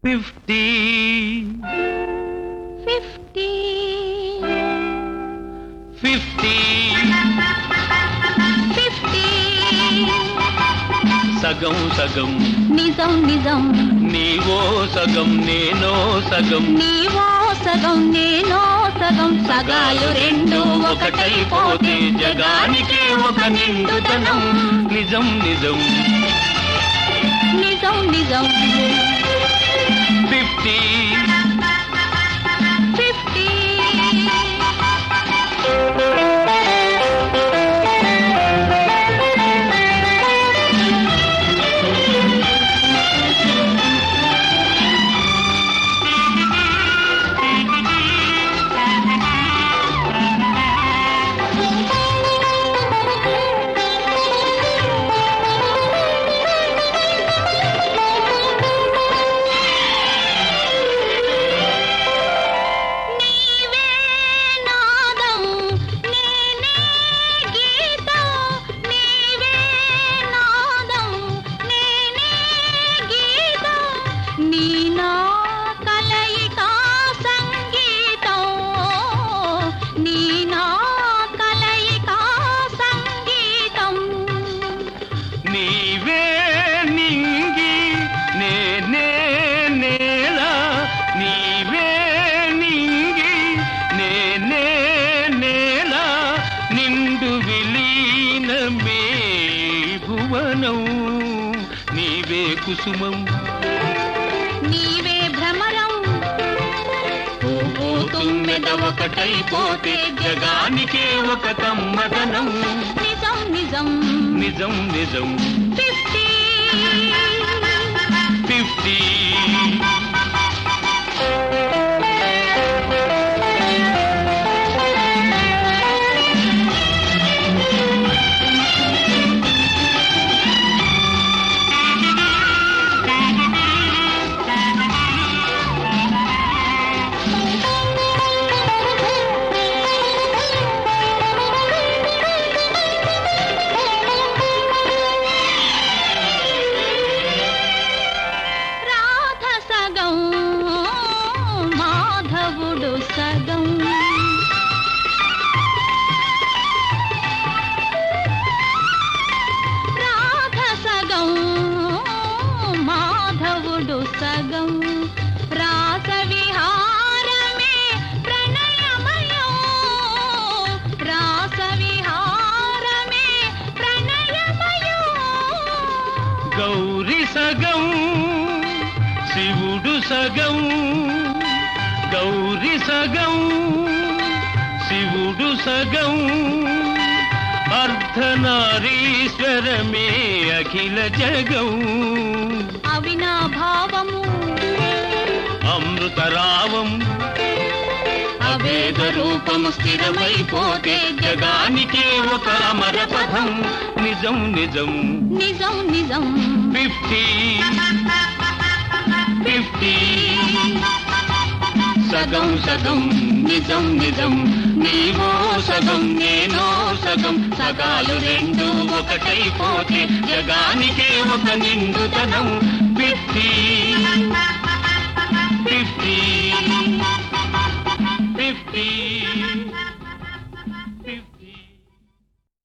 50 50 50 సగం సగం నిజం నిజం నీవో సగం నేనో సగం నీవో సగం నేనో సగం సగాలు రెండు ఒకటైపోతే జగానికి ఒక నిండుతనం నిజం నిజం నిజం నిజం 50 నీవే నింగి నేనే నేల నీవే నింగి నేనే నేల నిండు విలీనమే భువనం నీవే కుసుమం నీవే భ్రమరం తుమ్మెద ఒకటైపోతే జగానికే ఒక కమ్మదనం నిజం నిజం నిజం నిజం 50 50 సగం రాధ సగం మాధవుడు సగం రాస విహారమే ప్రణయమయం రాస విహారమే ప్రణయమయం గౌరి సగం శివుడు సగం గౌరి సగం శివుడు సగం అర్ధనారీశ్వరమే అఖిల జగం అవినాభావము అమృతరావం అవేద రూపము స్థిరమైపోతే జగానికే ఒక అమర పదం నిజం నిజం నిజం నిజం 50 50 సగం సగం నిజం నిజం నీవో సగం నేనో సగం సగాలు రెండు ఒకటైపోతే జగానికే ఒక నిండుతనం 50 50 50